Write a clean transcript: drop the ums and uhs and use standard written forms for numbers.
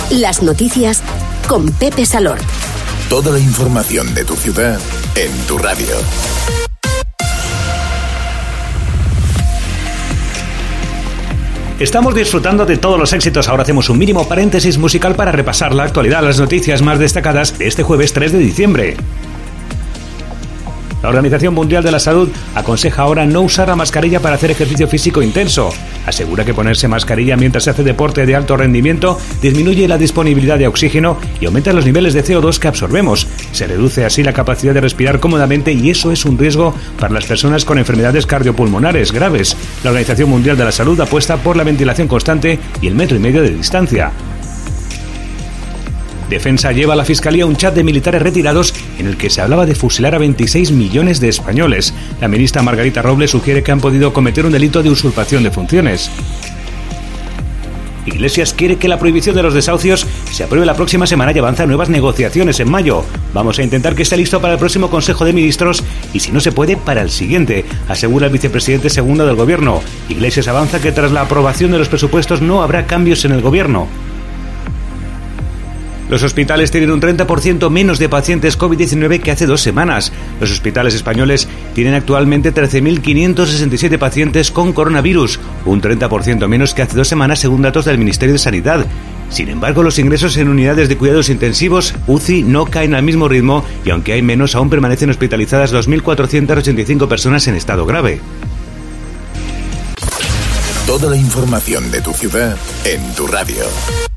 Las noticias con Pepe Salor. Toda la información de tu ciudad en tu radio. Estamos disfrutando de todos los éxitos. Ahora hacemos un mínimo paréntesis musical para repasar la actualidad, las noticias más destacadas de este jueves 3 de diciembre. La Organización Mundial de la Salud aconseja ahora no usar la mascarilla para hacer ejercicio físico intenso. Asegura que ponerse mascarilla mientras se hace deporte de alto rendimiento disminuye la disponibilidad de oxígeno y aumenta los niveles de CO2 que absorbemos. Se reduce así la capacidad de respirar cómodamente y eso es un riesgo para las personas con enfermedades cardiopulmonares graves. La Organización Mundial de la Salud apuesta por la ventilación constante y el 1,5 metros de distancia. Defensa lleva a la Fiscalía un chat de militares retirados en el que se hablaba de fusilar a 26 millones de españoles. La ministra Margarita Robles sugiere que han podido cometer un delito de usurpación de funciones. Iglesias quiere que la prohibición de los desahucios se apruebe la próxima semana y avanza nuevas negociaciones en mayo. Vamos a intentar que esté listo para el próximo Consejo de Ministros y, si no se puede, para el siguiente, asegura el vicepresidente segundo del Gobierno. Iglesias avanza que tras la aprobación de los presupuestos no habrá cambios en el Gobierno. Los hospitales tienen un 30% menos de pacientes COVID-19 que hace 2 semanas. Los hospitales españoles tienen actualmente 13.567 pacientes con coronavirus, un 30% menos que hace 2 semanas según datos del Ministerio de Sanidad. Sin embargo, los ingresos en unidades de cuidados intensivos, UCI, no caen al mismo ritmo y aunque hay menos, aún permanecen hospitalizadas 2.485 personas en estado grave. Toda la información de tu ciudad en tu radio.